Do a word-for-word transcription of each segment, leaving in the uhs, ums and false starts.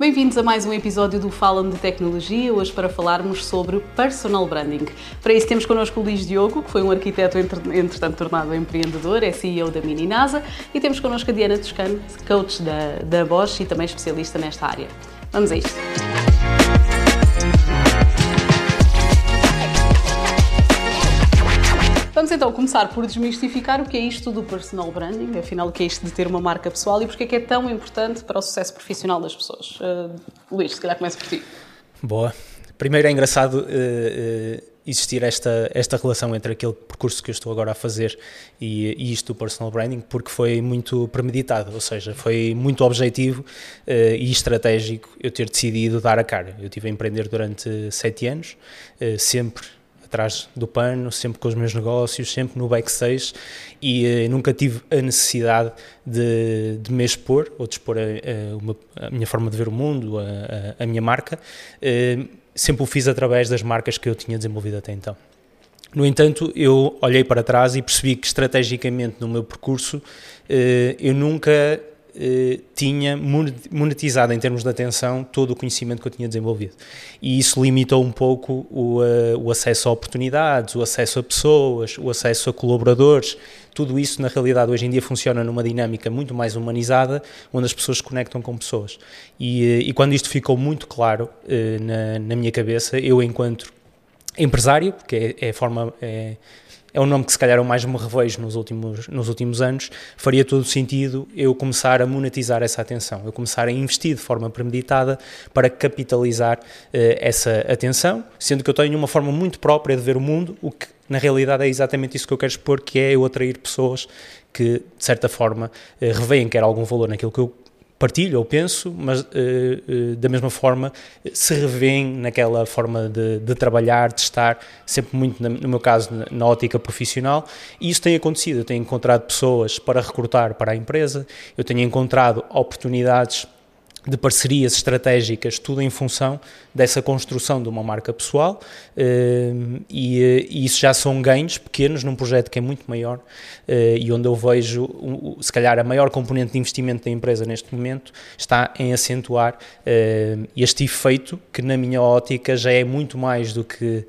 Bem-vindos a mais um episódio do Fala-me de Tecnologia, hoje para falarmos sobre personal branding. Para isso temos connosco o Luís Diogo, que foi um arquiteto entretanto tornado empreendedor, é C E O da Mini NASA, e temos connosco a Diana Toscano, coach da, da Bosch e também especialista nesta área. Vamos a isto. Vamos então começar por desmistificar o que é isto do personal branding, afinal o que é isto de ter uma marca pessoal e porque é que é tão importante para o sucesso profissional das pessoas. Uh, Luís, se calhar começa por ti. Boa. Primeiro é engraçado uh, uh, existir esta, esta relação entre aquele percurso que eu estou agora a fazer e, e isto do personal branding, porque foi muito premeditado, ou seja, foi muito objetivo uh, e estratégico eu ter decidido dar a cara. Eu estive a empreender durante sete anos, uh, sempre atrás do pano, sempre com os meus negócios, sempre no backstage e uh, nunca tive a necessidade de, de me expor ou de expor a, a, uma, a minha forma de ver o mundo, a, a, a minha marca. Uh, sempre o fiz através das marcas que eu tinha desenvolvido até então. No entanto, eu olhei para trás e percebi que estrategicamente no meu percurso uh, eu nunca Uh, tinha monetizado em termos de atenção todo o conhecimento que eu tinha desenvolvido e isso limitou um pouco o, uh, o acesso a oportunidades, o acesso a pessoas, o acesso a colaboradores. Tudo isso na realidade hoje em dia funciona numa dinâmica muito mais humanizada, onde as pessoas se conectam com pessoas e, uh, e quando isto ficou muito claro uh, na, na minha cabeça, eu enquanto empresário, porque é, é a forma... É, é um nome que se calhar eu mais me revejo nos últimos, nos últimos anos, faria todo o sentido eu começar a monetizar essa atenção, eu começar a investir de forma premeditada para capitalizar uh, essa atenção, sendo que eu tenho uma forma muito própria de ver o mundo, o que na realidade é exatamente isso que eu quero expor, que é eu atrair pessoas que de certa forma uh, reveem quer algum valor naquilo que eu partilho ou penso, mas uh, uh, da mesma forma se revêem naquela forma de, de trabalhar, de estar, sempre muito, na, no meu caso, na, na ótica profissional, e isso tem acontecido. Eu tenho encontrado pessoas para recrutar para a empresa, eu tenho encontrado oportunidades de parcerias estratégicas, tudo em função dessa construção de uma marca pessoal uh, e, e isso já são ganhos pequenos num projeto que é muito maior uh, e onde eu vejo, um, se calhar, a maior componente de investimento da empresa neste momento está em acentuar uh, este efeito que, na minha ótica, já é muito mais do que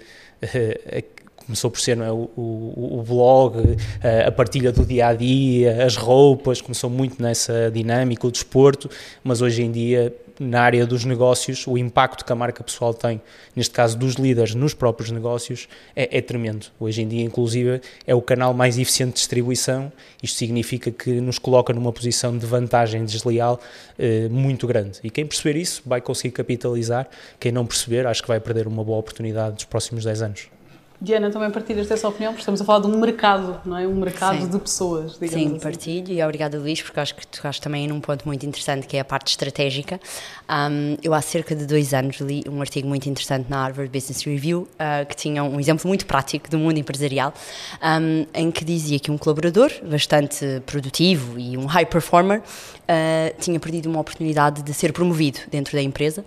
uh, começou por ser, não é, o, o, o blog, a partilha do dia-a-dia, as roupas, começou muito nessa dinâmica, o desporto, mas hoje em dia, na área dos negócios, o impacto que a marca pessoal tem, neste caso dos líderes nos próprios negócios, é, é tremendo. Hoje em dia, inclusive, é o canal mais eficiente de distribuição. Isto significa que nos coloca numa posição de vantagem desleal eh, muito grande. E quem perceber isso vai conseguir capitalizar. Quem não perceber, acho que vai perder uma boa oportunidade dos próximos dez anos. Diana, também partilhas dessa opinião? Porque estamos a falar de um mercado, não é? Um mercado Sim. de pessoas, digamos Sim, assim. partilho e obrigada, Luís, porque acho que tu acho também num ponto muito interessante que é a parte estratégica. Um, eu há cerca de dois anos li um artigo muito interessante na Harvard Business Review uh, que tinha um exemplo muito prático do mundo empresarial um, em que dizia que um colaborador bastante produtivo e um high performer uh, tinha perdido uma oportunidade de ser promovido dentro da empresa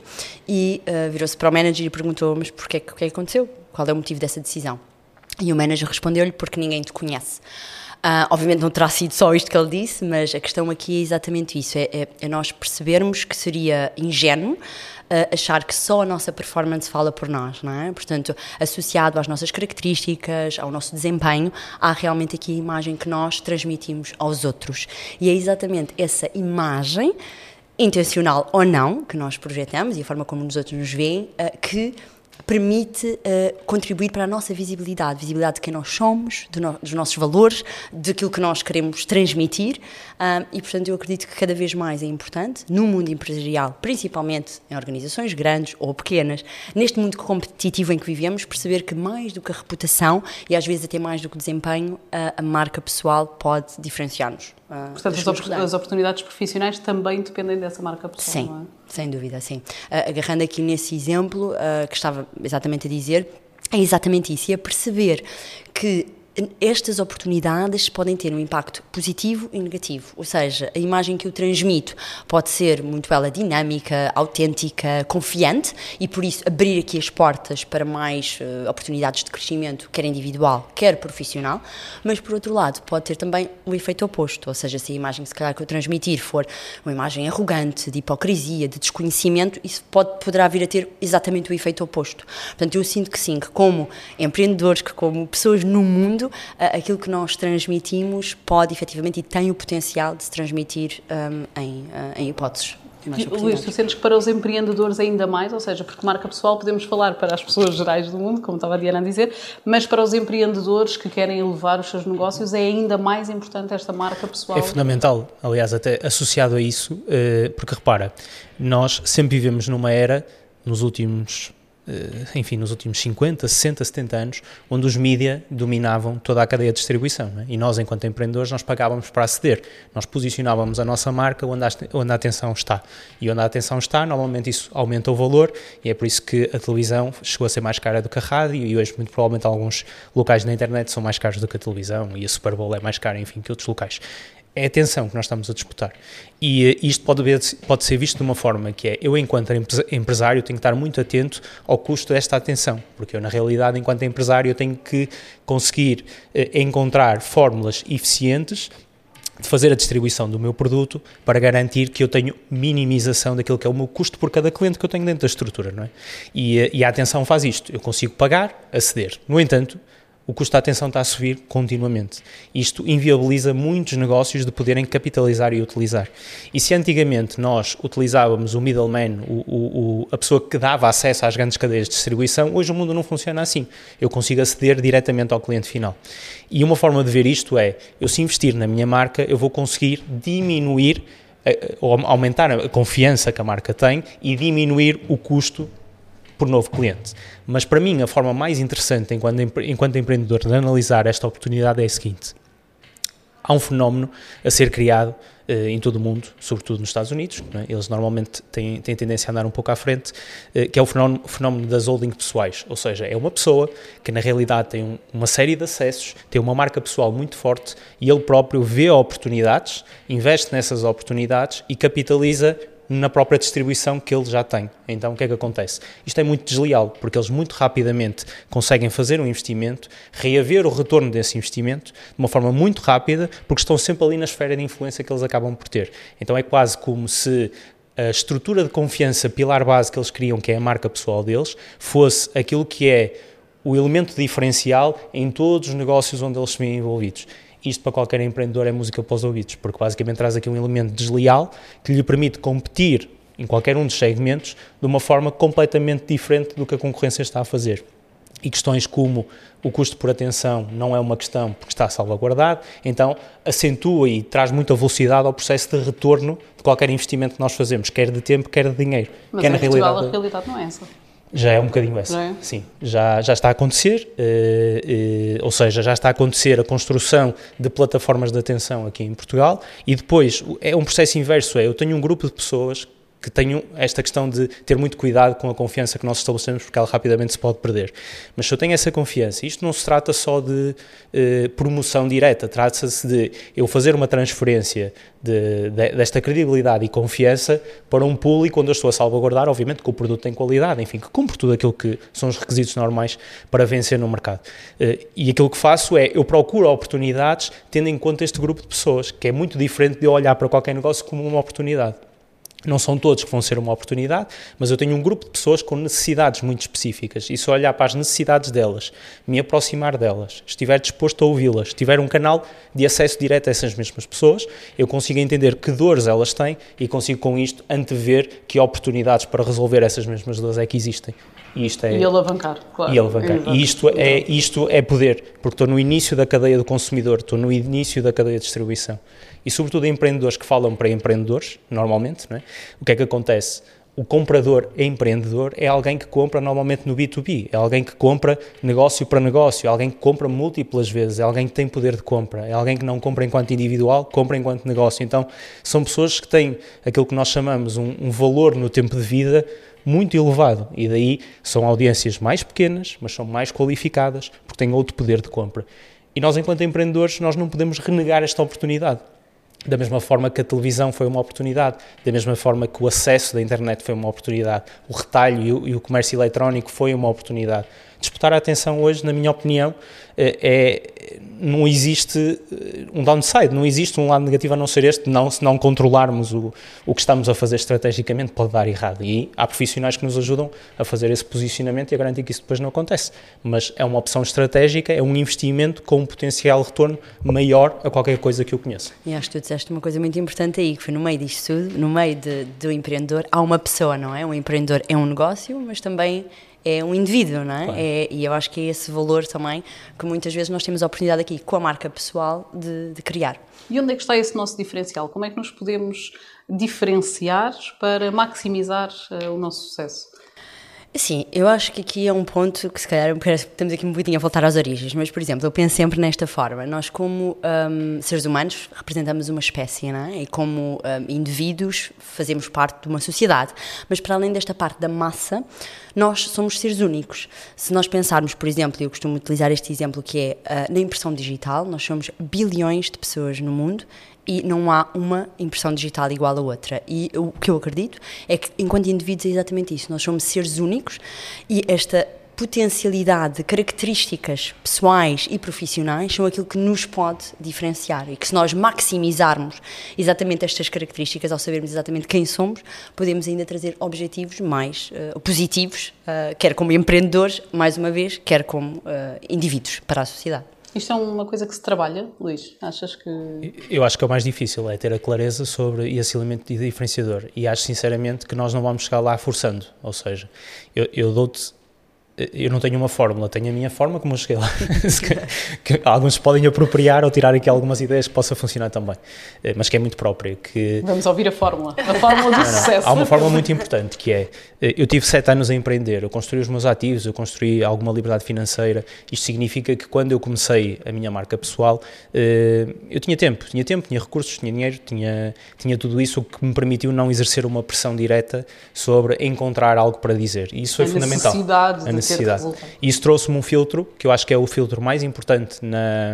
e uh, virou-se para o manager e perguntou, mas porquê, o que é que aconteceu? Qual é o motivo dessa decisão? E o manager respondeu-lhe, porque ninguém te conhece. Uh, obviamente não terá sido só isto que ele disse, mas a questão aqui é exatamente isso, é, é, é nós percebermos que seria ingênuo uh, achar que só a nossa performance fala por nós, não é? Portanto, associado às nossas características, ao nosso desempenho, há realmente aqui a imagem que nós transmitimos aos outros. E é exatamente essa imagem, intencional ou não, que nós projetamos e a forma como os outros nos veem, uh, que permite uh, contribuir para a nossa visibilidade, visibilidade de quem nós somos, de no, dos nossos valores, daquilo que nós queremos transmitir uh, e, portanto, eu acredito que cada vez mais é importante, no mundo empresarial, principalmente em organizações grandes ou pequenas, neste mundo competitivo em que vivemos, perceber que mais do que a reputação e às vezes até mais do que o desempenho, uh, a marca pessoal pode diferenciar-nos. Uh, Portanto, as, op- as oportunidades profissionais também dependem dessa marca pessoal, sim, não é? Sem dúvida, sim. Uh, agarrando aqui nesse exemplo uh, que estava exatamente a dizer, é exatamente isso, e a perceber que estas oportunidades podem ter um impacto positivo e negativo, ou seja, a imagem que eu transmito pode ser muito ela dinâmica, autêntica, confiante e por isso abrir aqui as portas para mais uh, oportunidades de crescimento, quer individual, quer profissional, mas por outro lado pode ter também o efeito oposto, ou seja, se a imagem se calhar que eu transmitir for uma imagem arrogante, de hipocrisia, de desconhecimento, isso pode, poderá vir a ter exatamente o efeito oposto. Portanto, eu sinto que sim, que como empreendedores, que como pessoas no mundo, aquilo que nós transmitimos pode efetivamente e tem o potencial de se transmitir um, em, em hipóteses. Luís, tu sentes que para os empreendedores ainda mais, ou seja, porque marca pessoal podemos falar para as pessoas gerais do mundo, como estava a Diana a dizer, mas para os empreendedores que querem elevar os seus negócios é ainda mais importante esta marca pessoal? É fundamental, aliás, até associado a isso, porque repara, nós sempre vivemos numa era, nos últimos... enfim, nos últimos cinquenta, sessenta, setenta anos, onde os mídia dominavam toda a cadeia de distribuição, não é? E nós, enquanto empreendedores, nós pagávamos para aceder, nós posicionávamos a nossa marca onde a, onde a atenção está, e onde a atenção está, normalmente isso aumenta o valor, e é por isso que a televisão chegou a ser mais cara do que a rádio, e hoje, muito provavelmente, alguns locais na internet são mais caros do que a televisão, e a Super Bowl é mais cara, enfim, que outros locais. É a atenção que nós estamos a disputar. E isto pode, ver, pode ser visto de uma forma que é, eu enquanto empresário tenho que estar muito atento ao custo desta atenção, porque eu na realidade enquanto empresário eu tenho que conseguir eh, encontrar fórmulas eficientes de fazer a distribuição do meu produto para garantir que eu tenho minimização daquilo que é o meu custo por cada cliente que eu tenho dentro da estrutura, não é? E, e a atenção faz isto, eu consigo pagar, aceder. No entanto, o custo da atenção está a subir continuamente. Isto inviabiliza muitos negócios de poderem capitalizar e utilizar. E se antigamente nós utilizávamos o middleman, o, o, a pessoa que dava acesso às grandes cadeias de distribuição, hoje o mundo não funciona assim. Eu consigo aceder diretamente ao cliente final. E uma forma de ver isto é, eu se investir na minha marca, eu vou conseguir diminuir, ou aumentar a confiança que a marca tem e diminuir o custo por novo cliente. Mas para mim a forma mais interessante enquanto, enquanto empreendedor de analisar esta oportunidade é a seguinte: há um fenómeno a ser criado eh, em todo o mundo, sobretudo nos Estados Unidos, não é? Eles normalmente têm, têm tendência a andar um pouco à frente, eh, que é o fenómeno, fenómeno das holdings pessoais, ou seja, é uma pessoa que na realidade tem um, uma série de acessos, tem uma marca pessoal muito forte e ele próprio vê oportunidades, investe nessas oportunidades e capitaliza na própria distribuição que ele já tem. Então, o que é que acontece? Isto é muito desleal, porque eles muito rapidamente conseguem fazer um investimento, reaver o retorno desse investimento de uma forma muito rápida, porque estão sempre ali na esfera de influência que eles acabam por ter. Então, é quase como se a estrutura de confiança, pilar base que eles criam, que é a marca pessoal deles, fosse aquilo que é o elemento diferencial em todos os negócios onde eles se veem envolvidos. Isto para qualquer empreendedor é música para os ouvidos, porque basicamente traz aqui um elemento desleal que lhe permite competir em qualquer um dos segmentos de uma forma completamente diferente do que a concorrência está a fazer. E questões como o custo por atenção não é uma questão porque está salvaguardado, então acentua e traz muita velocidade ao processo de retorno de qualquer investimento que nós fazemos, quer de tempo, quer de dinheiro. Mas que é em na Portugal realidade, a realidade não é essa. Já é um bocadinho essa, é? Sim, já, já está a acontecer, uh, uh, ou seja, já está a acontecer a construção de plataformas de atenção aqui em Portugal e depois é um processo inverso, é eu tenho um grupo de pessoas que tenham esta questão de ter muito cuidado com a confiança que nós estabelecemos porque ela rapidamente se pode perder. Mas se eu tenho essa confiança, isto não se trata só de eh, promoção direta, trata-se de eu fazer uma transferência de, de, desta credibilidade e confiança para um público onde eu estou a salvaguardar, obviamente, que o produto tem qualidade, enfim, que cumpre tudo aquilo que são os requisitos normais para vencer no mercado. Eh, e aquilo que faço é, eu procuro oportunidades tendo em conta este grupo de pessoas, que é muito diferente de eu olhar para qualquer negócio como uma oportunidade. Não são todos que vão ser uma oportunidade, mas eu tenho um grupo de pessoas com necessidades muito específicas e se eu olhar para as necessidades delas, me aproximar delas, estiver disposto a ouvi-las, tiver um canal de acesso direto a essas mesmas pessoas, eu consigo entender que dores elas têm e consigo com isto antever que oportunidades para resolver essas mesmas dores é que existem. E, isto é, e alavancar, claro. E alavancar. E isto é, isto é poder, porque estou no início da cadeia do consumidor, estou no início da cadeia de distribuição. E sobretudo empreendedores que falam para empreendedores, normalmente, não é? O que é que acontece? O comprador empreendedor é alguém que compra normalmente no B dois B, é alguém que compra negócio para negócio, é alguém que compra múltiplas vezes, é alguém que tem poder de compra, é alguém que não compra enquanto individual, compra enquanto negócio. Então, são pessoas que têm aquilo que nós chamamos um, um valor no tempo de vida muito elevado e daí são audiências mais pequenas, mas são mais qualificadas porque têm outro poder de compra. E nós, enquanto empreendedores, nós não podemos renegar esta oportunidade. Da mesma forma que a televisão foi uma oportunidade, da mesma forma que o acesso da internet foi uma oportunidade, o retalho e o, e o comércio eletrónico foi uma oportunidade. Disputar a atenção hoje, na minha opinião, é, não existe um downside, não existe um lado negativo a não ser este, não, se não controlarmos o, o que estamos a fazer estrategicamente pode dar errado. E há profissionais que nos ajudam a fazer esse posicionamento e a garantir que isso depois não acontece. Mas é uma opção estratégica, é um investimento com um potencial retorno maior a qualquer coisa que eu conheça. E acho que tu disseste uma coisa muito importante aí, que foi no meio disto tudo, no meio de, do empreendedor, há uma pessoa, não é? Um empreendedor é um negócio, mas também é um indivíduo, não é? Claro. É, e eu acho que é esse valor também que muitas vezes nós temos a oportunidade aqui, com a marca pessoal, de, de criar. E onde é que está esse nosso diferencial? Como é que nos podemos diferenciar para maximizar uh, o nosso sucesso? Sim, eu acho que aqui é um ponto que se calhar estamos aqui um bocadinho a voltar às origens, mas, por exemplo, eu penso sempre nesta forma. Nós, como um, seres humanos, representamos uma espécie, não é? E como um, indivíduos fazemos parte de uma sociedade. Mas, para além desta parte da massa, nós somos seres únicos. Se nós pensarmos, por exemplo, e eu costumo utilizar este exemplo que é uh, na impressão digital, nós somos bilhões de pessoas no mundo e não há uma impressão digital igual a outra. E o que eu acredito é que, enquanto indivíduos, é exatamente isso. Nós somos seres únicos e esta potencialidade de características pessoais e profissionais são aquilo que nos pode diferenciar e que, se nós maximizarmos exatamente estas características, ao sabermos exatamente quem somos, podemos ainda trazer objetivos mais uh, positivos, uh, quer como empreendedores, mais uma vez, quer como uh, indivíduos para a sociedade. Isto é uma coisa que se trabalha, Luís? Achas que... Eu acho que é o mais difícil, é ter a clareza sobre esse elemento diferenciador. E acho sinceramente que nós não vamos chegar lá forçando. Ou seja, eu, eu dou-te... Eu não tenho uma fórmula, tenho a minha forma como eu cheguei lá. que alguns podem apropriar ou tirar aqui algumas ideias que possa funcionar também, mas que é muito própria. Que... Vamos ouvir a fórmula, a fórmula do não, não. sucesso. Há uma fórmula muito importante que é, eu tive sete anos a empreender, eu construí os meus ativos, eu construí alguma liberdade financeira. Isto significa que quando eu comecei a minha marca pessoal, eu tinha tempo, tinha tempo, tinha recursos, tinha dinheiro, tinha, tinha tudo isso, o que me permitiu não exercer uma pressão direta sobre encontrar algo para dizer. E isso foi a fundamental. Necessidade de a necessidade. E isso trouxe trouxe-me um filtro, que eu acho que é o filtro mais importante na,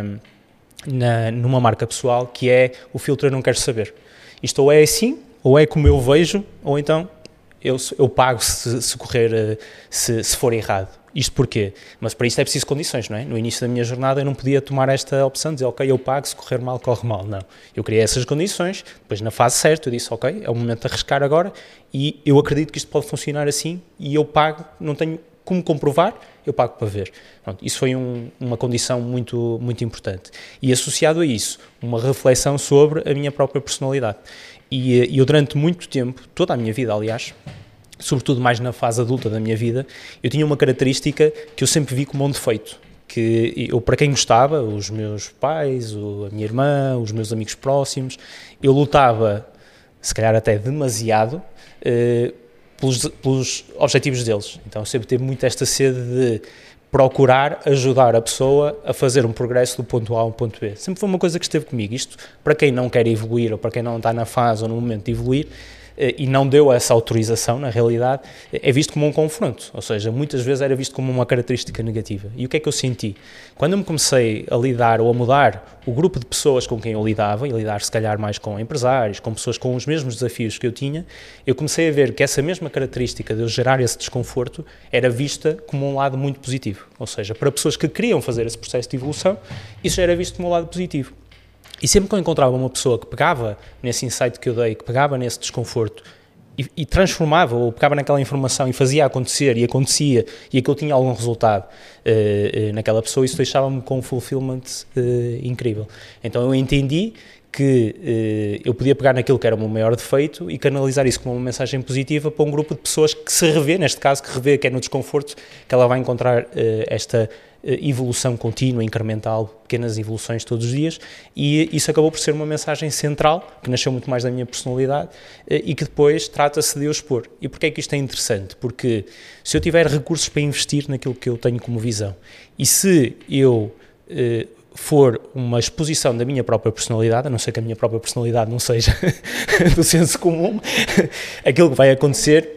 na, numa marca pessoal, que é o filtro eu não quero saber. Isto ou é assim, ou é como eu vejo, ou então eu, eu pago se, se correr, se, se for errado. Isto porquê? Mas para isso é preciso condições, não é? No início da minha jornada eu não podia tomar esta opção de dizer, ok, eu pago, se correr mal, corre mal. Não. Eu criei essas condições, depois na fase certa eu disse, ok, é o momento de arriscar agora e eu acredito que isto pode funcionar assim e eu pago, não tenho como comprovar, eu pago para ver. Pronto, isso foi um, uma condição muito, muito importante. E associado a isso, uma reflexão sobre a minha própria personalidade. E, e eu durante muito tempo, toda a minha vida aliás, sobretudo mais na fase adulta da minha vida, eu tinha uma característica que eu sempre vi como um defeito. Que eu, para quem gostava, os meus pais, a minha irmã, os meus amigos próximos, eu lutava, se calhar até demasiado, eh, Pelos, pelos objetivos deles. Então sempre tive muito esta sede de procurar ajudar a pessoa a fazer um progresso do ponto A ao ponto B. Sempre foi uma coisa que esteve comigo. Isto, para quem não quer evoluir ou para quem não está na fase ou no momento de evoluir, e não deu essa autorização, na realidade, é visto como um confronto, ou seja, muitas vezes era visto como uma característica negativa. E o que é que eu senti? Quando eu me comecei a lidar ou a mudar o grupo de pessoas com quem eu lidava, e lidar se calhar mais com empresários, com pessoas com os mesmos desafios que eu tinha, eu comecei a ver que essa mesma característica de eu gerar esse desconforto era vista como um lado muito positivo, ou seja, para pessoas que queriam fazer esse processo de evolução, isso já era visto como um lado positivo. E sempre que eu encontrava uma pessoa que pegava nesse insight que eu dei, que pegava nesse desconforto e, e transformava, ou pegava naquela informação e fazia acontecer, e acontecia, e aquilo tinha algum resultado uh, uh, naquela pessoa, isso deixava-me com um fulfillment uh, incrível. Então eu entendi que uh, eu podia pegar naquilo que era o meu maior defeito e canalizar isso como uma mensagem positiva para um grupo de pessoas que se revê, neste caso, que revê que é no desconforto que ela vai encontrar uh, esta evolução contínua, incremental, pequenas evoluções todos os dias, e isso acabou por ser uma mensagem central, que nasceu muito mais da minha personalidade e que depois trata-se de eu expor. E porquê é que isto é interessante? Porque se eu tiver recursos para investir naquilo que eu tenho como visão, e se eu eh, for uma exposição da minha própria personalidade, a não ser que a minha própria personalidade não seja do senso comum, aquilo que vai acontecer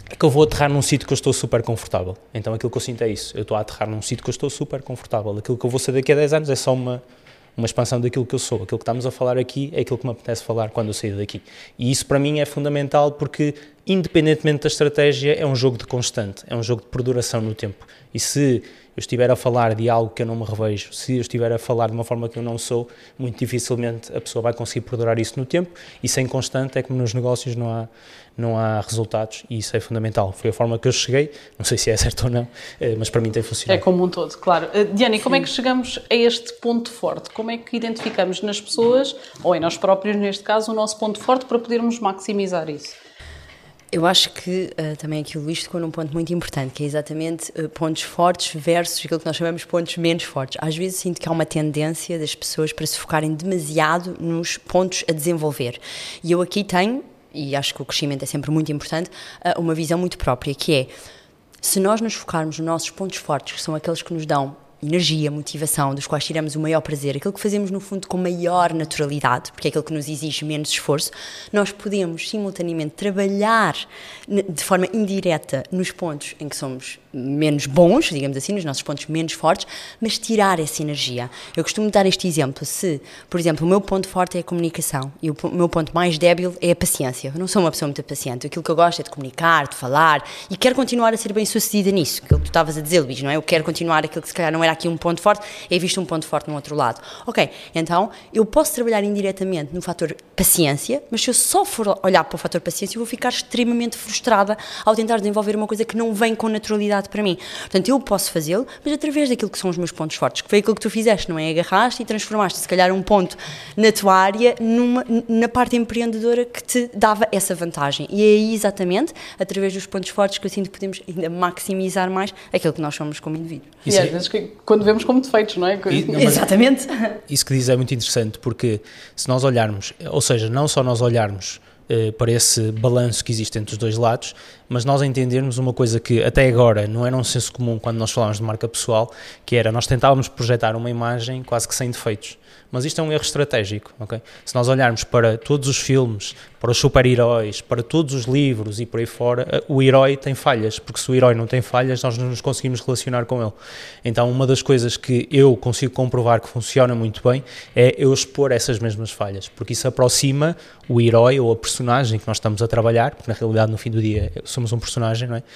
é que eu vou aterrar num sítio que eu estou super confortável. Então aquilo que eu sinto é isso, eu estou a aterrar num sítio que eu estou super confortável. Aquilo que eu vou ser daqui a dez anos é só uma, uma expansão daquilo que eu sou. Aquilo que estamos a falar aqui é aquilo que me apetece falar quando eu sair daqui. E isso para mim é fundamental porque, independentemente da estratégia, é um jogo de constante, é um jogo de perduração no tempo. E se eu estiver a falar de algo que eu não me revejo, se eu estiver a falar de uma forma que eu não sou, muito dificilmente a pessoa vai conseguir perdurar isso no tempo, e sem constante é como nos negócios não há, não há resultados, e isso é fundamental. Foi a forma que eu cheguei, não sei se é certo ou não, mas para mim tem funcionado. É como um todo, claro. Uh, Diana, como é que chegamos a este ponto forte? Como é que identificamos nas pessoas, ou em nós próprios neste caso, o nosso ponto forte para podermos maximizar isso? Eu acho que uh, também aqui o Luís tocou num ponto muito importante, que é exatamente uh, pontos fortes versus aquilo que nós chamamos de pontos menos fortes. Às vezes sinto que há uma tendência das pessoas para se focarem demasiado nos pontos a desenvolver. E eu aqui tenho, e acho que o crescimento é sempre muito importante, uh, uma visão muito própria, que é, se nós nos focarmos nos nossos pontos fortes, que são aqueles que nos dão energia, motivação, dos quais tiramos o maior prazer, aquilo que fazemos no fundo com maior naturalidade, porque é aquilo que nos exige menos esforço, nós podemos simultaneamente trabalhar de forma indireta nos pontos em que somos menos bons, digamos assim, nos nossos pontos menos fortes, mas tirar essa energia. Eu costumo dar este exemplo, se, por exemplo, o meu ponto forte é a comunicação e o meu ponto mais débil é a paciência. Eu não sou uma pessoa muito paciente, aquilo que eu gosto é de comunicar, de falar, e quero continuar a ser bem-sucedida nisso, aquilo que tu estavas a dizer, Luís, não é? Eu quero continuar aquilo que se calhar não era aqui um ponto forte, é visto um ponto forte no outro lado. Ok, então eu posso trabalhar indiretamente no fator paciência, mas se eu só for olhar para o fator paciência, eu vou ficar extremamente frustrada ao tentar desenvolver uma coisa que não vem com naturalidade para mim. Portanto, eu posso fazê-lo, mas através daquilo que são os meus pontos fortes, que foi aquilo que tu fizeste, não é? Agarraste e transformaste, se calhar, um ponto na tua área, numa, na parte empreendedora que te dava essa vantagem. E é aí, exatamente, através dos pontos fortes, que eu sinto que podemos ainda maximizar mais aquilo que nós somos como indivíduos. E às vezes, quando vemos como defeitos, não é? E, não, exatamente. Isso que diz é muito interessante, porque se nós olharmos, ou seja, não só nós olharmos Uh, para esse balanço que existe entre os dois lados, mas nós entendermos uma coisa que até agora não era um senso comum quando nós falávamos de marca pessoal, que era, nós tentávamos projetar uma imagem quase que sem defeitos, mas isto é um erro estratégico, ok? Se nós olharmos para todos os filmes, para os super-heróis, para todos os livros e por aí fora, o herói tem falhas, porque se o herói não tem falhas, nós não nos conseguimos relacionar com ele. Então, uma das coisas que eu consigo comprovar que funciona muito bem é eu expor essas mesmas falhas, porque isso aproxima o herói ou a personagem que nós estamos a trabalhar, porque na realidade no fim do dia somos um personagem, não é?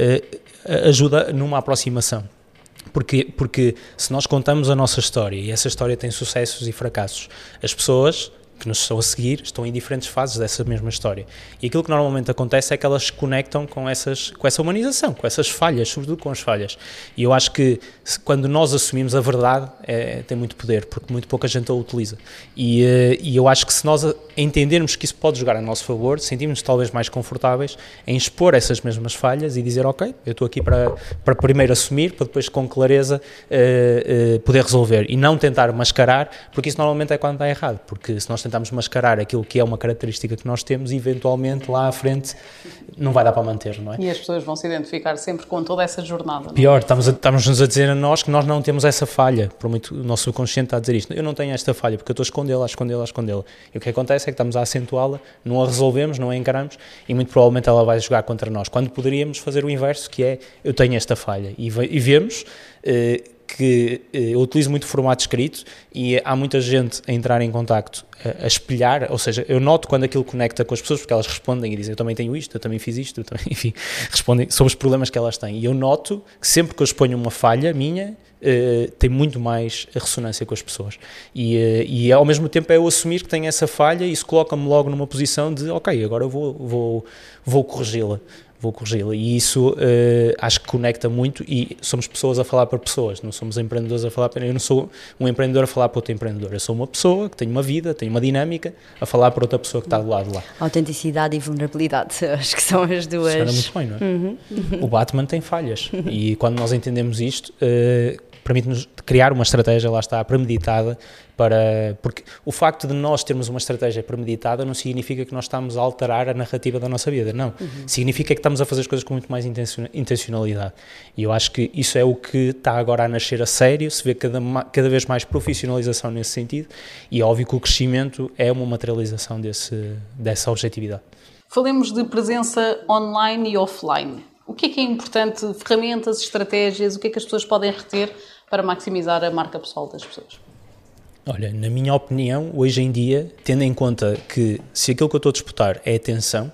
Uh, ajuda numa aproximação. Porque, porque se nós contamos a nossa história e essa história tem sucessos e fracassos, as pessoas que nos estão a seguir estão em diferentes fases dessa mesma história. E aquilo que normalmente acontece é que elas se conectam com, essas, com essa humanização, com essas falhas, sobretudo com as falhas. E eu acho que se, quando nós assumimos a verdade, é, tem muito poder, porque muito pouca gente a utiliza. E, e eu acho que se nós entendermos que isso pode jogar a nosso favor, sentimos-nos talvez mais confortáveis em expor essas mesmas falhas e dizer, ok, eu estou aqui para, para primeiro assumir, para depois com clareza uh, uh, poder resolver. E não tentar mascarar, porque isso normalmente é quando está errado, porque se nós tentamos mascarar aquilo que é uma característica que nós temos e eventualmente lá à frente não vai dar para manter, não é? E as pessoas vão se identificar sempre com toda essa jornada. Não é? Pior, estamos a, estamos-nos a dizer a nós que nós não temos essa falha, por muito o nosso subconsciente está a dizer isto, eu não tenho esta falha porque eu estou a escondê-la, a escondê-la, a escondê-la. E o que acontece é que estamos a acentuá-la, não a resolvemos, não a encaramos e muito provavelmente ela vai jogar contra nós, quando poderíamos fazer o inverso, que é, eu tenho esta falha e, e vemos... Eh, que eu utilizo muito formato escrito e há muita gente a entrar em contacto, a, a espelhar, ou seja, eu noto quando aquilo conecta com as pessoas, porque elas respondem e dizem, eu também tenho isto, eu também fiz isto, eu também, enfim, respondem sobre os problemas que elas têm. E eu noto que sempre que eu exponho uma falha minha, uh, tem muito mais ressonância com as pessoas. E, uh, e ao mesmo tempo é eu assumir que tenho essa falha e isso coloca-me logo numa posição de, ok, agora eu vou, vou, vou corrigi-la. Vou corrigi-la e isso uh, acho que conecta muito e somos pessoas a falar para pessoas, não somos empreendedores a falar para... Eu não sou um empreendedor a falar para outro empreendedor, eu sou uma pessoa que tem uma vida, tem uma dinâmica a falar para outra pessoa que está do lado de lá. Autenticidade e vulnerabilidade, acho que são as duas. Isso era muito bem, não é? Uhum. Uhum. O Batman tem falhas e quando nós entendemos isto, uh, permite-nos criar uma estratégia, lá está, premeditada, para, porque o facto de nós termos uma estratégia premeditada não significa que nós estamos a alterar a narrativa da nossa vida, não. Uhum. Significa que estamos a fazer as coisas com muito mais intencionalidade. E eu acho que isso é o que está agora a nascer a sério, se vê cada, cada vez mais profissionalização nesse sentido, e é óbvio que o crescimento é uma materialização desse, dessa objetividade. Falemos de presença online e offline. O que é que é importante? Ferramentas, estratégias, o que é que as pessoas podem reter para maximizar a marca pessoal das pessoas? Olha, na minha opinião, hoje em dia, tendo em conta que se aquilo que eu estou a disputar é atenção,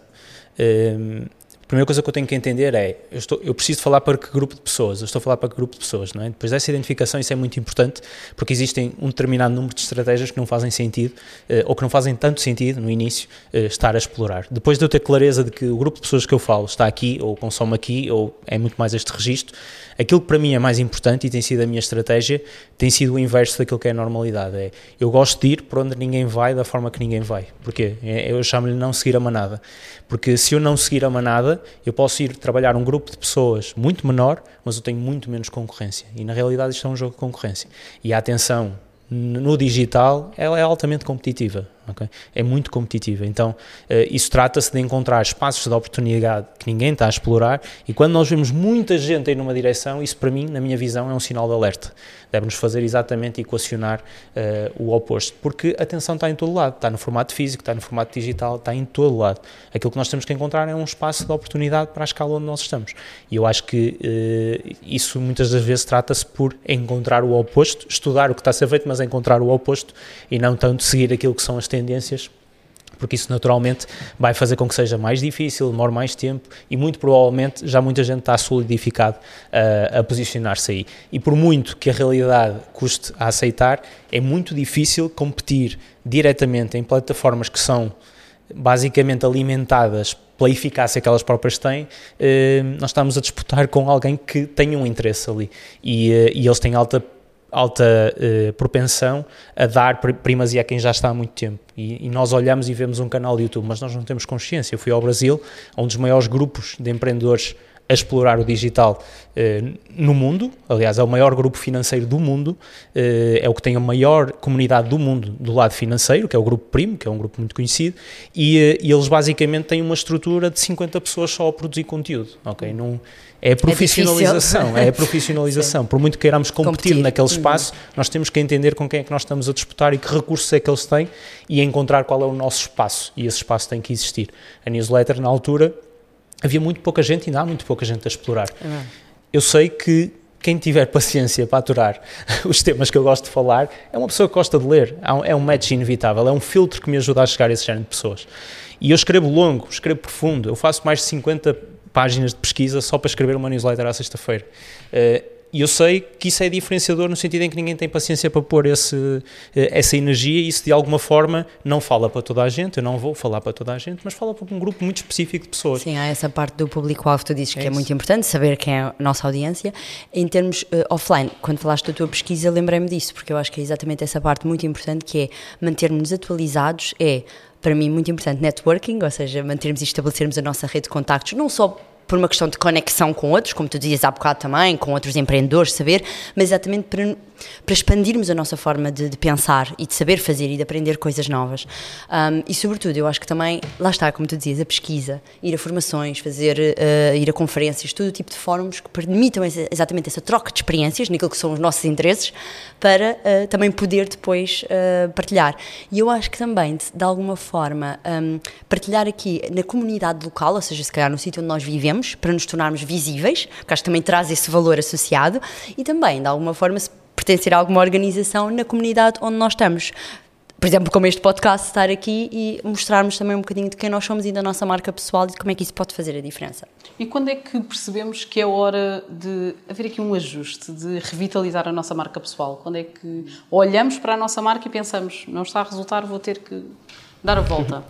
hum, a primeira coisa que eu tenho que entender é, eu, estou, eu preciso falar para que grupo de pessoas? Eu estou a falar para que grupo de pessoas, não é? Depois dessa identificação, isso é muito importante, porque existem um determinado número de estratégias que não fazem sentido, eh, ou que não fazem tanto sentido, no início, eh, estar a explorar. Depois de eu ter clareza de que o grupo de pessoas que eu falo está aqui, ou consome aqui, ou é muito mais este registro, aquilo que para mim é mais importante, e tem sido a minha estratégia, tem sido o inverso daquilo que é a normalidade. É, eu gosto de ir para onde ninguém vai, da forma que ninguém vai. Porquê? É, eu chamo-lhe não seguir a manada. Porque se eu não seguir a manada, eu posso ir trabalhar um grupo de pessoas muito menor, mas eu tenho muito menos concorrência. E na realidade isto é um jogo de concorrência. E a atenção no digital, ela é altamente competitiva. Okay? É muito competitiva, então isso trata-se de encontrar espaços de oportunidade que ninguém está a explorar, e quando nós vemos muita gente a ir numa direção, isso para mim, na minha visão, é um sinal de alerta. Deve-nos fazer exatamente equacionar uh, o oposto, porque a atenção está em todo lado, está no formato físico, está no formato digital, está em todo lado. Aquilo que nós temos que encontrar é um espaço de oportunidade para a escala onde nós estamos, e eu acho que uh, isso muitas das vezes trata-se por encontrar o oposto, estudar o que está a ser feito, mas encontrar o oposto, e não tanto seguir aquilo que são as tendências, porque isso naturalmente vai fazer com que seja mais difícil, demore mais tempo, e muito provavelmente já muita gente está solidificado uh, a posicionar-se aí. E por muito que a realidade custe a aceitar, é muito difícil competir diretamente em plataformas que são basicamente alimentadas pela eficácia que elas próprias têm. Uh, nós estamos a disputar com alguém que tem um interesse ali, e, uh, e eles têm alta alta uh, propensão a dar primazia a quem já está há muito tempo, e, e nós olhamos e vemos um canal de YouTube, mas nós não temos consciência. Eu fui ao Brasil, a um dos maiores grupos de empreendedores a explorar o digital uh, no mundo, aliás é o maior grupo financeiro do mundo, uh, é o que tem a maior comunidade do mundo do lado financeiro, que é o Grupo Primo, que é um grupo muito conhecido, e, uh, e eles basicamente têm uma estrutura de cinquenta pessoas só a produzir conteúdo, ok? Não, é a profissionalização, é, é a profissionalização. Por muito que queiramos competir, competir naquele espaço, uhum. nós temos que entender com quem é que nós estamos a disputar e que recursos é que eles têm, e encontrar qual é o nosso espaço, e esse espaço tem que existir. A newsletter, na altura, havia muito pouca gente, ainda há muito pouca gente a explorar. Uhum. Eu sei que quem tiver paciência para aturar os temas que eu gosto de falar, é uma pessoa que gosta de ler, é um match inevitável, é um filtro que me ajuda a chegar a esse género de pessoas. E eu escrevo longo, escrevo profundo, eu faço mais de cinquenta páginas de pesquisa só para escrever uma newsletter à sexta-feira. Uh, E eu sei que isso é diferenciador no sentido em que ninguém tem paciência para pôr esse, essa energia, e isso de alguma forma não fala para toda a gente. Eu não vou falar para toda a gente, mas fala para um grupo muito específico de pessoas. Sim, há essa parte do público-alvo que tu dizes que é, é muito importante, saber quem é a nossa audiência. Em termos uh, offline, quando falaste da tua pesquisa, lembrei-me disso, porque eu acho que é exatamente essa parte muito importante, que é manter-nos atualizados, é, para mim, muito importante networking, ou seja, mantermos e estabelecermos a nossa rede de contactos, não só por uma questão de conexão com outros, como tu dizias há bocado também, com outros empreendedores, saber, mas exatamente para, para expandirmos a nossa forma de, de pensar e de saber fazer e de aprender coisas novas. Um, e sobretudo, eu acho que também, lá está, como tu dizias, a pesquisa, ir a formações, fazer, uh, ir a conferências, todo tipo de fóruns que permitam essa, exatamente essa troca de experiências, naquilo que são os nossos interesses, para uh, também poder depois uh, partilhar. E eu acho que também, de, de alguma forma, um, partilhar aqui na comunidade local, ou seja, se calhar no sítio onde nós vivemos, para nos tornarmos visíveis, porque acho que também traz esse valor associado, e também, de alguma forma, se pertencer a alguma organização na comunidade onde nós estamos. Por exemplo, como este podcast, estar aqui e mostrarmos também um bocadinho de quem nós somos e da nossa marca pessoal, e de como é que isso pode fazer a diferença. E quando é que percebemos que é hora de haver aqui um ajuste, de revitalizar a nossa marca pessoal? Quando é que olhamos para a nossa marca e pensamos, não está a resultar, vou ter que dar a volta?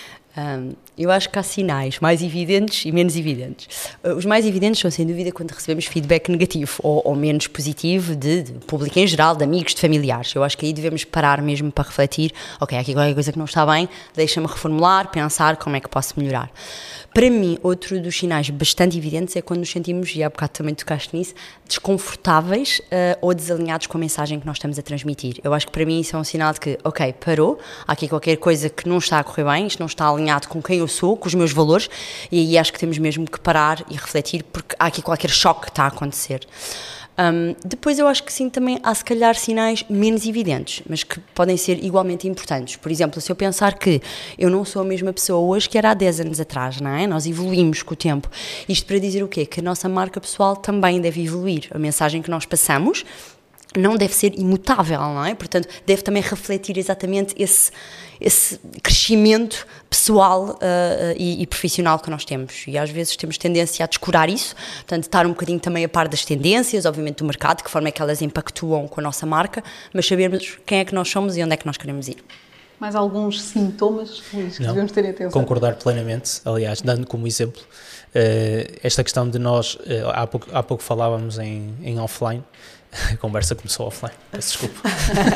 Um, eu acho que há sinais mais evidentes e menos evidentes. Uh, os mais evidentes são, sem dúvida, quando recebemos feedback negativo ou, ou menos positivo de, de público em geral, de amigos, de familiares. Eu acho que aí devemos parar mesmo para refletir, ok, há aqui qualquer coisa que não está bem, deixa-me reformular, pensar como é que posso melhorar. Para mim, outro dos sinais bastante evidentes é quando nos sentimos, e há bocado também tocaste nisso, desconfortáveis uh, ou desalinhados com a mensagem que nós estamos a transmitir. Eu acho que para mim isso é um sinal de que, ok, parou, há aqui qualquer coisa que não está a correr bem, isto não está alinhado com quem eu sou, com os meus valores, e aí acho que temos mesmo que parar e refletir, porque há aqui qualquer choque que está a acontecer. Um, depois eu acho que sim, também há se calhar sinais menos evidentes, mas que podem ser igualmente importantes. Por exemplo, se eu pensar que eu não sou a mesma pessoa hoje que era há dez anos atrás, não é? Nós evoluímos com o tempo. Isto para dizer o quê? Que a nossa marca pessoal também deve evoluir. A mensagem que nós passamos não deve ser imutável, não é? Portanto, deve também refletir exatamente esse, esse crescimento pessoal uh, e, e profissional que nós temos. E às vezes temos tendência a descurar isso, portanto, estar um bocadinho também a par das tendências, obviamente do mercado, de que forma é que elas impactuam com a nossa marca, mas sabermos quem é que nós somos e onde é que nós queremos ir. Mais alguns sintomas, Luís, que Não, devemos ter atenção? Concordar plenamente, aliás, dando como exemplo, uh, esta questão de nós, uh, há, pouco, há pouco falávamos em, em offline, a conversa começou offline, peço desculpa.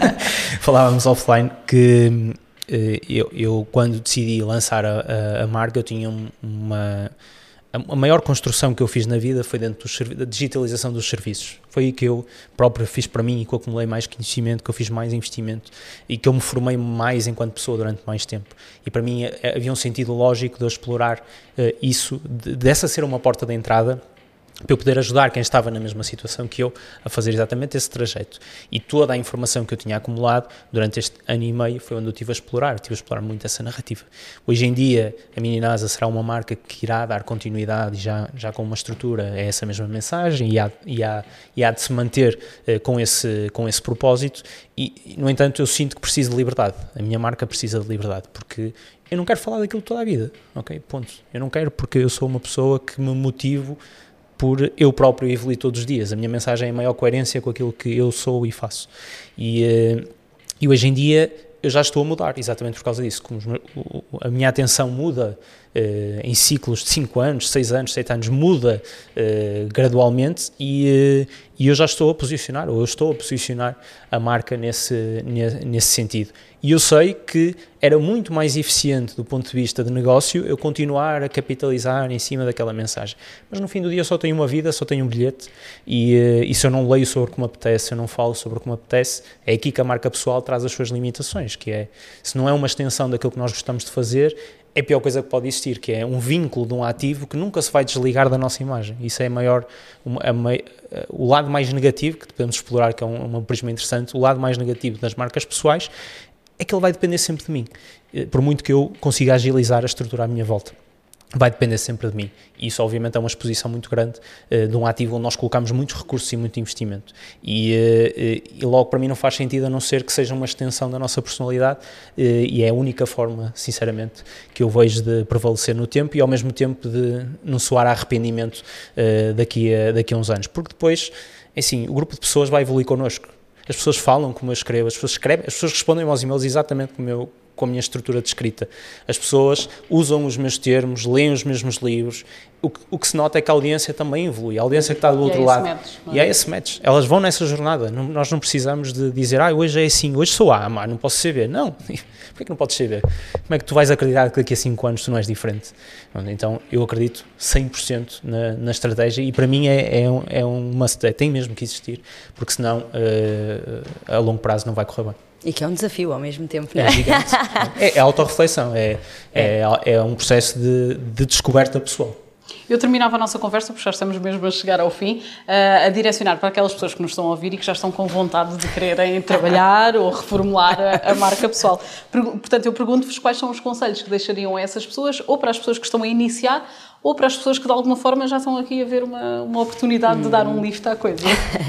Falávamos offline que uh, eu, eu, quando decidi lançar a, a, a marca, eu tinha uma... A maior construção que eu fiz na vida foi dentro do, da digitalização dos serviços. Foi aí que eu próprio fiz para mim e que eu acumulei mais conhecimento, que eu fiz mais investimento e que eu me formei mais enquanto pessoa durante mais tempo. E para mim havia um sentido lógico de eu explorar uh, isso, de, dessa ser uma porta de entrada, para eu poder ajudar quem estava na mesma situação que eu a fazer exatamente esse trajeto. E toda a informação que eu tinha acumulado durante este ano e meio foi onde eu estive a explorar, estive a explorar muito essa narrativa. Hoje em dia, a Meninasa será uma marca que irá dar continuidade já, já com uma estrutura a essa mesma mensagem e há, e há, e há de se manter uh, com, esse, com esse propósito e, no entanto, eu sinto que preciso de liberdade. A minha marca precisa de liberdade, porque eu não quero falar daquilo toda a vida, ok? Ponto. Eu não quero porque eu sou uma pessoa que me motivo por eu próprio evoluir todos os dias. A minha mensagem é em maior coerência com aquilo que eu sou e faço. E, uh, e hoje em dia eu já estou a mudar, exatamente por causa disso. Como a minha atenção muda uh, em ciclos de cinco anos, seis anos, sete anos, muda uh, gradualmente e, uh, e eu já estou a posicionar, ou eu estou a posicionar a marca nesse, nesse sentido. E eu sei que era muito mais eficiente do ponto de vista de negócio eu continuar a capitalizar em cima daquela mensagem. Mas no fim do dia eu só tenho uma vida, só tenho um bilhete e, e se eu não leio sobre o que me apetece, se eu não falo sobre o que me apetece, é aqui que a marca pessoal traz as suas limitações, que é, se não é uma extensão daquilo que nós gostamos de fazer, é a pior coisa que pode existir, que é um vínculo de um ativo que nunca se vai desligar da nossa imagem. Isso é maior, uma, a mei, o lado mais negativo, que podemos explorar, que é um, um prisma interessante, o lado mais negativo das marcas pessoais, é que ele vai depender sempre de mim, por muito que eu consiga agilizar a estrutura à minha volta. Vai depender sempre de mim. E isso, obviamente, é uma exposição muito grande uh, de um ativo onde nós colocamos muitos recursos e muito investimento. E, uh, e logo, para mim, não faz sentido a não ser que seja uma extensão da nossa personalidade uh, e é a única forma, sinceramente, que eu vejo de prevalecer no tempo e, ao mesmo tempo, de não soar a arrependimento uh, daqui, a, daqui a uns anos. Porque depois, assim, o grupo de pessoas vai evoluir connosco. As pessoas falam como eu escrevo, as pessoas escrevem, as pessoas respondem aos e-mails exatamente como eu, com a minha estrutura de escrita. As pessoas usam os meus termos, leem os mesmos livros. O que, o que se nota é que a audiência também evolui. A audiência que está do outro lado. Match, e é esse match. Elas vão nessa jornada. Não, nós não precisamos de dizer, ah, hoje é assim, hoje sou A, mas não posso ser B. Não. Porquê que não podes ser B? Como é que tu vais acreditar que daqui a cinco anos tu não és diferente? Então, eu acredito cem por cento na, na estratégia e para mim é, é, um, é um must, é, tem mesmo que existir, porque senão uh, a longo prazo não vai correr bem. E que é um desafio ao mesmo tempo, não é? É gigante. É, é autorreflexão, é, é, é um processo de, de descoberta pessoal. Eu terminava a nossa conversa, porque já estamos mesmo a chegar ao fim, uh, a direcionar para aquelas pessoas que nos estão a ouvir e que já estão com vontade de quererem trabalhar ou reformular a, a marca pessoal. Portanto, eu pergunto-vos quais são os conselhos que deixariam a essas pessoas, ou para as pessoas que estão a iniciar, ou para as pessoas que de alguma forma já estão aqui a ver uma, uma oportunidade hum. de dar um lift à coisa.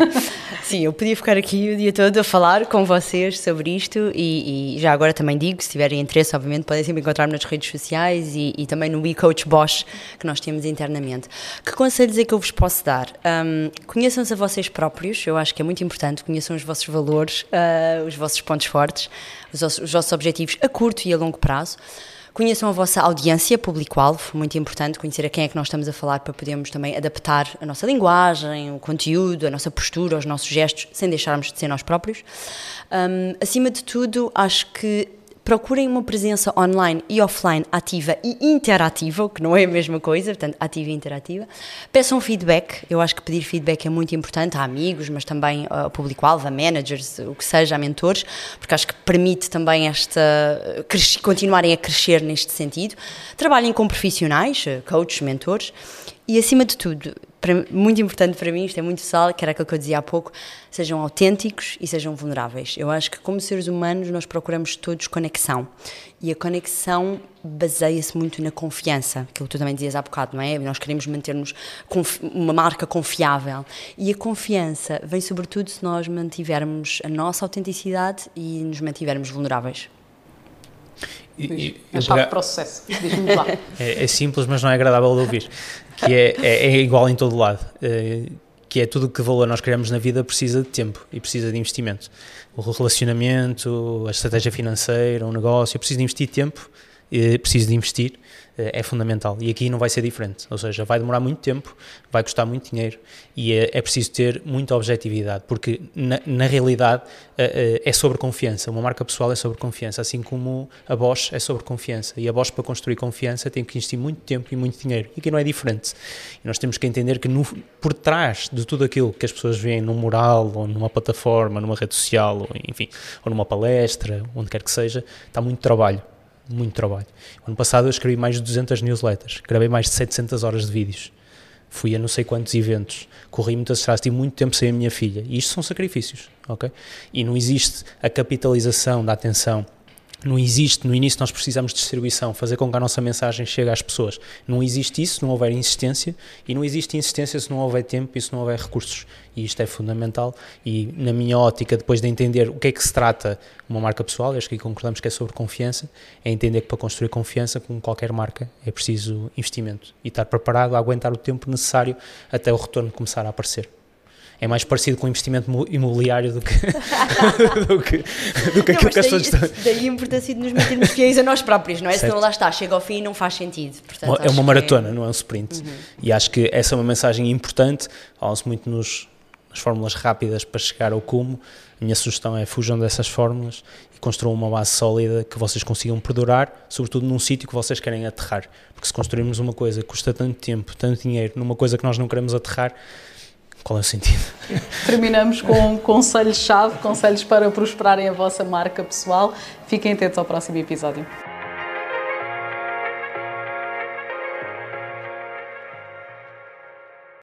Sim, eu podia ficar aqui o dia todo a falar com vocês sobre isto e, e já agora também digo, se tiverem interesse, obviamente, podem sempre encontrar-me nas redes sociais e, e também no WeCoach Bosch, que nós temos internamente. Que conselhos é que eu vos posso dar? Um, conheçam-se a vocês próprios, eu acho que é muito importante, conheçam os vossos valores, uh, os vossos pontos fortes, os, os vossos objetivos a curto e a longo prazo. Conheçam a vossa audiência, público-alvo, muito importante, conhecer a quem é que nós estamos a falar para podermos também adaptar a nossa linguagem, o conteúdo, a nossa postura, os nossos gestos, sem deixarmos de ser nós próprios. Um, acima de tudo, acho que procurem uma presença online e offline ativa e interativa, o que não é a mesma coisa, portanto, ativa e interativa. Peçam feedback, eu acho que pedir feedback é muito importante a amigos, mas também ao público-alvo, a managers, o que seja, a mentores, porque acho que permite também esta, continuarem a crescer neste sentido. Trabalhem com profissionais, coaches, mentores, e acima de tudo, para, muito importante para mim, isto é muito pessoal, que era aquilo que eu dizia há pouco, sejam autênticos e sejam vulneráveis. Eu acho que como seres humanos nós procuramos todos conexão, e a conexão baseia-se muito na confiança, aquilo que tu também dizias há bocado, não é? Nós queremos manter-nos uma marca confiável, e a confiança vem sobretudo se nós mantivermos a nossa autenticidade e nos mantivermos vulneráveis. E, a chave para o sucesso, diz-me lá. É, é simples, mas não é agradável de ouvir, que é, é, é igual em todo lado, é, que é tudo o que valor nós criamos na vida precisa de tempo e precisa de investimento. O relacionamento, a estratégia financeira, o negócio, eu preciso de investir tempo, preciso de investir, é fundamental. E aqui não vai ser diferente, ou seja, vai demorar muito tempo, vai custar muito dinheiro e é, é preciso ter muita objetividade, porque na, na realidade é sobre confiança. Uma marca pessoal é sobre confiança, assim como a Bosch é sobre confiança. E a Bosch, para construir confiança, tem que investir muito tempo e muito dinheiro. E aqui não é diferente. E nós temos que entender que no, por trás de tudo aquilo que as pessoas veem num mural, ou numa plataforma, numa rede social, ou, enfim, ou numa palestra, onde quer que seja, está muito trabalho. Muito trabalho. Ano passado eu escrevi mais de duzentas newsletters, gravei mais de setecentas horas de vídeos, fui a não sei quantos eventos, corri muitas estradas, tive muito tempo sem a minha filha, e isto são sacrifícios, ok? E não existe a capitalização da atenção, não existe, no início nós precisamos de distribuição, fazer com que a nossa mensagem chegue às pessoas. Não existe isso se não houver insistência, e não existe insistência se não houver tempo e se não houver recursos. E isto é fundamental, e na minha ótica, depois de entender o que é que se trata uma marca pessoal, acho que concordamos que é sobre confiança, é entender que para construir confiança, como qualquer marca, é preciso investimento e estar preparado a aguentar o tempo necessário até o retorno começar a aparecer. É mais parecido com investimento imobiliário do que, do que, do que não, aquilo que as daí, pessoas estão... Daí a importância de nos mantermos fiéis a nós próprios, não é? Certo. Senão lá está, chega ao fim e não faz sentido. Portanto, é uma maratona, é... não é um sprint. Uhum. E acho que essa é uma mensagem importante. Falam-se muito nos, nas fórmulas rápidas para chegar ao cume. A minha sugestão é fujam dessas fórmulas e construam uma base sólida que vocês consigam perdurar, sobretudo num sítio que vocês querem aterrar. Porque se construirmos uma coisa que custa tanto tempo, tanto dinheiro, numa coisa que nós não queremos aterrar, qual é o sentido? Terminamos com conselhos-chave, conselhos para prosperarem a vossa marca pessoal. Fiquem atentos ao próximo episódio.